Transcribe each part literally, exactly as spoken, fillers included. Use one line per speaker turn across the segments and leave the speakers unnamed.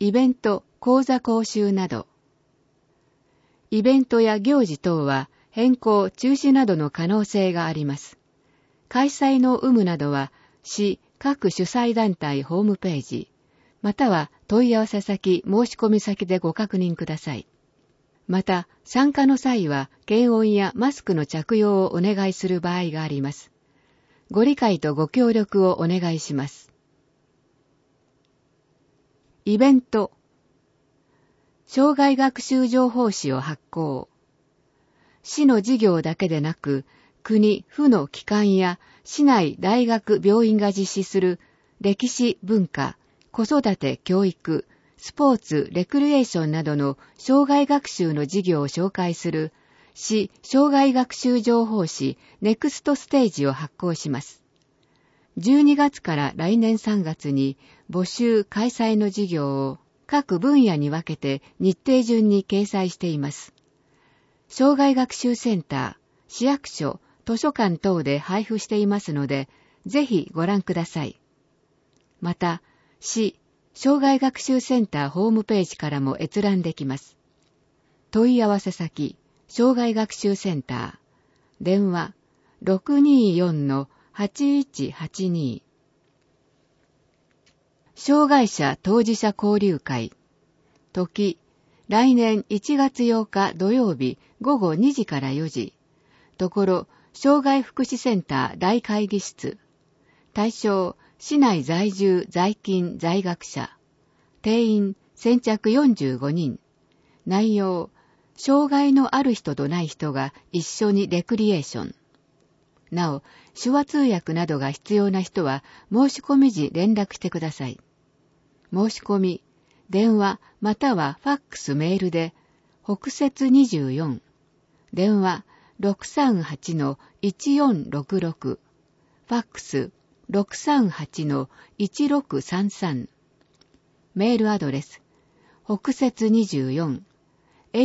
イベント、講座講習など。イベントや行事等は変更、中止などの可能性があります。開催の有無などは、市各主催団体ホームページ、または問い合わせ先、申し込み先でご確認ください。また、参加の際は、検温やマスクの着用をお願いする場合があります。ご理解とご協力をお願いします。イベント。生涯学習情報誌を発行。市の事業だけでなく、国、府の機関や市内大学、病院が実施する歴史、文化、子育て、教育、スポーツ、レクリエーションなどの生涯学習の事業を紹介する市生涯学習情報誌ネクストステージを発行します。じゅうにがつから来年さんがつに募集開催の事業を各分野に分けて日程順に掲載しています。生涯学習センター、市役所、図書館等で配布していますので、ぜひご覧ください。また、市生涯学習センターホームページからも閲覧できます。問い合わせ先、生涯学習センター、電話 ろくにーよんのはちいちはちに。障害者当事者交流会、時、来年いちがつようか土曜日ごごにじからよじ、ところ、障害福祉センター大会議室、対象、市内在住在勤在学者、定員先着よんじゅうごにん、内容、障害のある人とない人が一緒にレクリエーション。なお、手話通訳などが必要な人は申し込み時連絡してください。申し込み、電話またはファックスメールで、北摂にじゅうよん、電話 ろくさんはちのいちよんろくろく、ファックス ろくさんはちのいちろくさんさん、メールアドレス、北摂にじゅうよん、ホ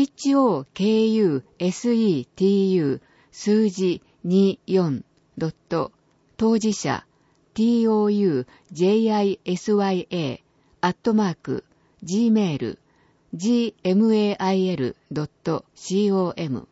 クセト数字にじゅうよんドット当事者 トウジャイスアットマーク gmail ジーエムエーアイエルドットコム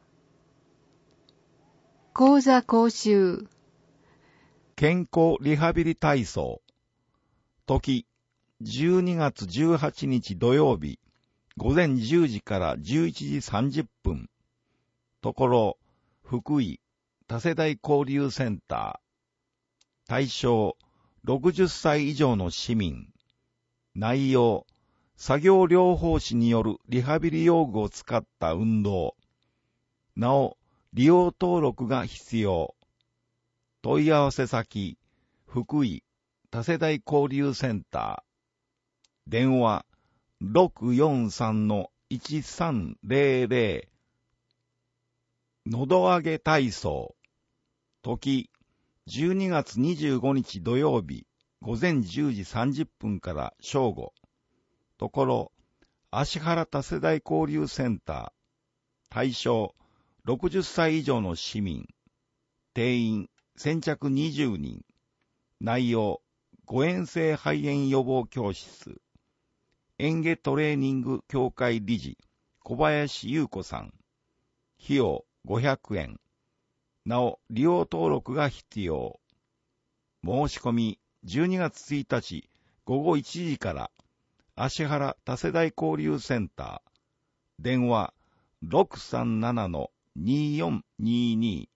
講座講習
健康リハビリ体操時じゅうにがつじゅうはちにち土曜日午前じゅうじからじゅういちじさんじゅっぷんところ福井多世代交流センター対象ろくじゅっさい以上の市民内容作業療法士によるリハビリ用具を使った運動なお利用登録が必要問い合わせ先福井多世代交流センター電話 ろくよんさんのいちさんぜろぜろ のど上げ体操時じゅうにがつにじゅうごにち土曜日午前じゅうじさんじゅっぷんから正午ところ芦原多世代交流センター対象ろくじゅっさい以上の市民定員先着にじゅうにん内容誤嚥性肺炎予防教室嚥下トレーニング協会理事小林優子さん費用ごひゃくえんなお利用登録が必要申し込みじゅうにがつついたちごごいちじから芦原多世代交流センター電話 ろくさんななのによんにに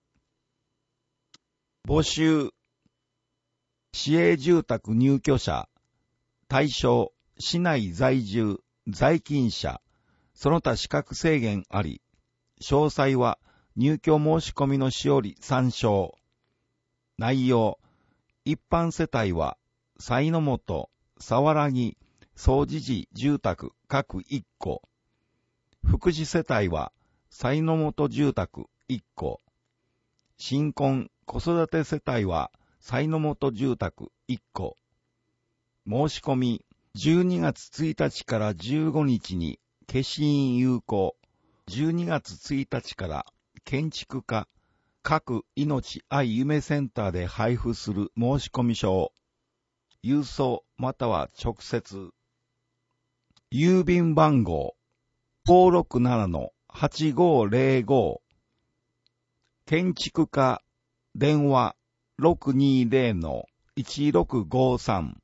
募集市営住宅入居者対象市内在住在勤者その他資格制限あり詳細は入居申し込みのしおり参照内容一般世帯は才の本沢良木総持寺住宅各いっこ福祉世帯は才の本住宅いっこ新婚子育て世帯は才の本住宅いっこ申し込みじゅうにがつついたちからじゅうごにちに消印有効じゅうにがつついたちから建築家各命愛夢センターで配布する申込書を郵送または直接郵便番号 ごーろくななのはちごーぜろご。建築課電話 ろくにーぜろのいちろくごさん。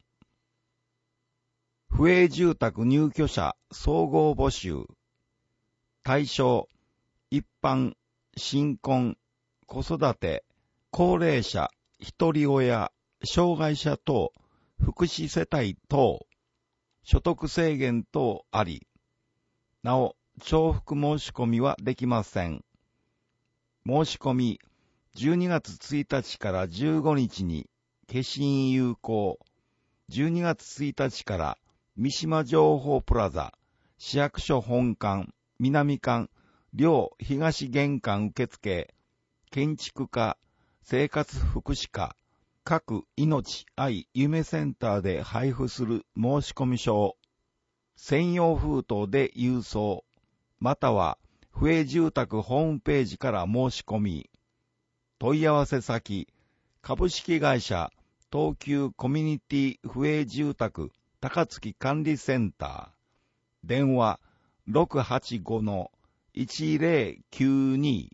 府営住宅入居者総合募集。対象、一般、新婚、子育て、高齢者、一人親、障害者等、福祉世帯等、所得制限等あり。なお、重複申し込みはできません。申し込み、じゅうにがつついたちからじゅうごにちに、消印有効。じゅうにがつついたちから三島情報プラザ、市役所本館、南館、両東玄関受付、建築課、生活福祉課、各命愛夢センターで配布する申込書を、専用封筒で郵送、または府営住宅ホームページから申し込み、問い合わせ先、株式会社東急コミュニティ府営住宅高槻管理センター、電話 ろくはちごのいちぜろきゅうに。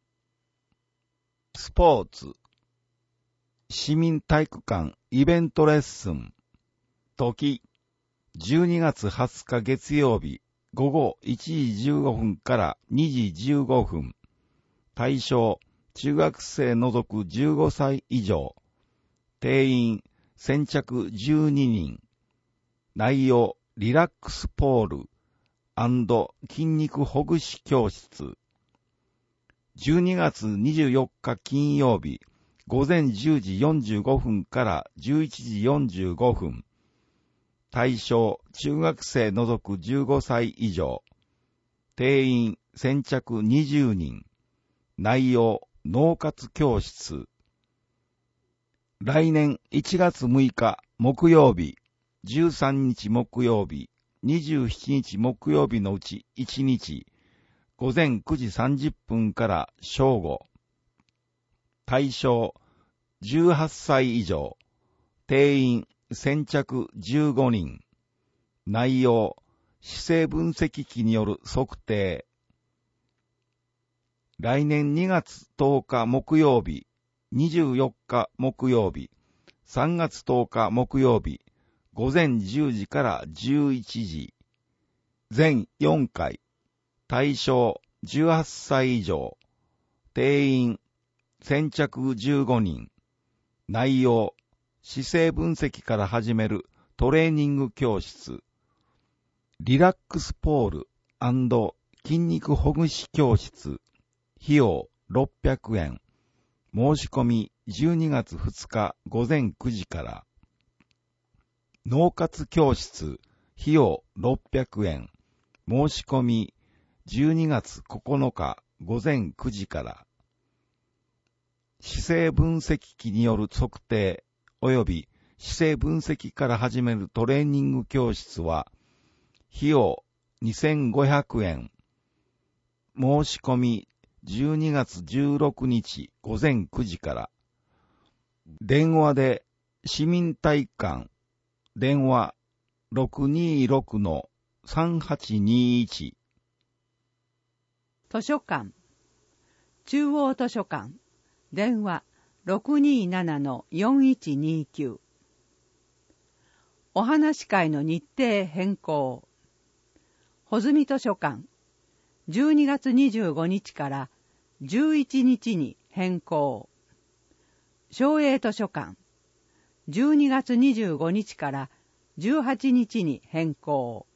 スポーツ、市民体育館イベントレッスン。時、じゅうにがつはつか月曜日、午後いちじじゅうごふんからにじじゅうごふん。対象、中学生除くじゅうごさい以上。定員、先着じゅうににん。内容、リラックスポール&筋肉ほぐし教室。じゅうにがつにじゅうよっか金曜日、午前じゅうじよんじゅうごふんからじゅういちじよんじゅうごふん。対象、中学生除くじゅうごさい以上。定員、先着にじゅうにん。内容、脳活教室。来年いちがつむいか木曜日、じゅうさんにち木曜日、にじゅうしちにち木曜日のうちいちにち、午前くじさんじゅっぷんから正午。対象、じゅうはっさい以上。定員、先着じゅうごにん。内容、姿勢分析機による測定。来年にがつとおか木曜日、にじゅうよっか木曜日、さんがつとおか木曜日、午前じゅうじからじゅういちじ。全よんかい。対象じゅうはっさい以上。定員、先着じゅうごにん。内容、姿勢分析から始めるトレーニング教室。リラックスポール&筋肉ほぐし教室。費用ろっぴゃくえん。申し込みじゅうにがつふつか午前くじから。脳活教室。費用ろっぴゃくえん。申し込みじゅうにがつここのか午前くじから。姿勢分析機による測定及び姿勢分析から始めるトレーニング教室は、費用にせんごひゃくえん。申し込みじゅうにがつじゅうろくにち午前くじから。電話で市民体育館、電話 ろくにーろくのさんはちにいち。
図書館、中央図書館、電話 ろくにーななのよんいちにきゅう。お話会の日程変更。穂積図書館、じゅうにがつにじゅうごにちからじゅういちにちに変更。松栄図書館、じゅうにがつにじゅうごにちからじゅうはちにちに変更。